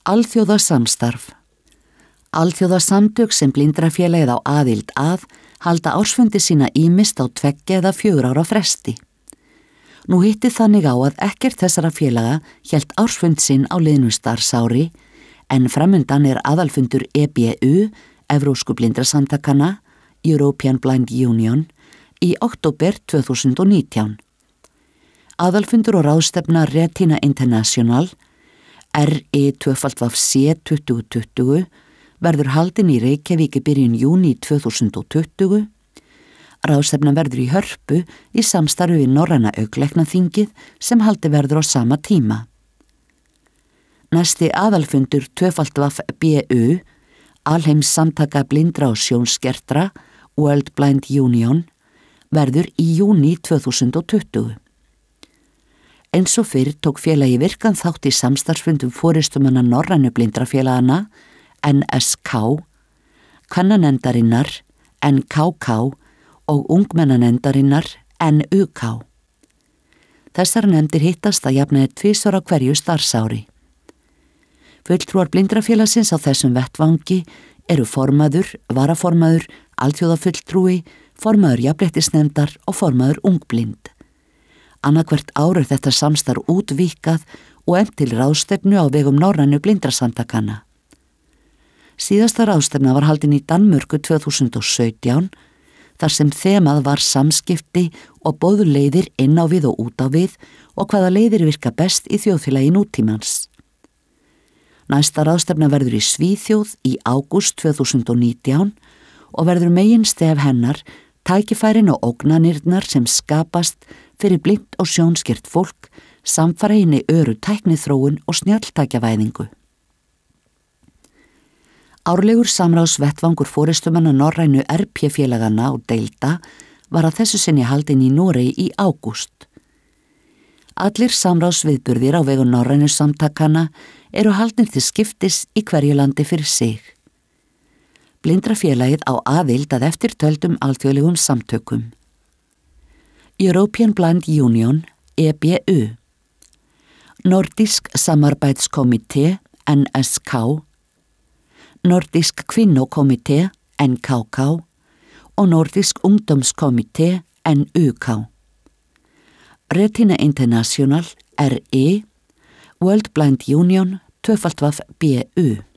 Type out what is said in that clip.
Alþjóðasamstarf. Alþjóðasamtök sem Blindrafélagið á aðild að halda ársfundi sína ýmist á 2 eða 4 ára fresti. Nú hitti þannig á að ekkert þessara félaga hélt ársfund sinn á liðnu starfsári en framundan aðalfundur EBU, Evrópsku blindrasamtakana, European Blind Union, í október 2019. Aðalfundur og ráðstefna Retina International, RE2FC 2020, verður haldin í Reykjavík í byrjun júní 2020. Ráðstefnan verður í Hörpu í samstarfi við Norræna augnlæknaþingið sem haldi verður á sama tíma. Næsti aðalfundur 2FBU, Alheims samtaka blindra og sjónskertra, World Blind Union, verður í júní 2020. Eins og fyrr tók félagi virkan þátt í samstarfsfundum forystumanna Norrænu blindrafélagana, NSK, kvennanefndarinnar, NKK og ungmennanefndarinnar, NUK. Þessar nefndir hittast að jafnaði 2 á hverju starfsári. Fulltrúar blindrafélagsins á þessum vettvangi eru formaður, varaformaður, alþjóðafulltrúi, formaður jafnréttisnefndar og formaður ungblind. Annað hvert ár þetta samstarf útvíkkað og efnt til ráðstefnu á vegum Norrænu blindrasamtakana. Síðasta ráðstefna var haldin í Danmörku 2017, þar sem þemað var samskipti og boðu leiðir inn á við og út á við og hvaða leiðir virka best í þjóðfélagi nútímans. Næsta ráðstefna verður í Svíþjóð í ágúst 2019 og verður meginstef hennar tækifærin og ógnanirnar sem skapast fyrir blind og sjónskert fólk samfara hinni öru tækniþróun og snjalltækjavæðingu. Árlegur samráðsvettvangur forystumanna Norrænu RP-félagana og deilda var að þessu sinni haldin í Noregi í ágúst. Allir samráðsviðburðir á vegum Norrænu samtakana eru haldnir til skiptis í hverju landi fyrir sig. Blindrafélagið á aðild að eftirtöldum alþjóðlegum samtökum. European Blind Union, EBU, Nordisk Samarbejdskomité, NSK, Nordisk Kvinnokomité, NKK og Nordisk Ungdomskomité, NUK. Retina International, RE, World Blind Union, 2FBU.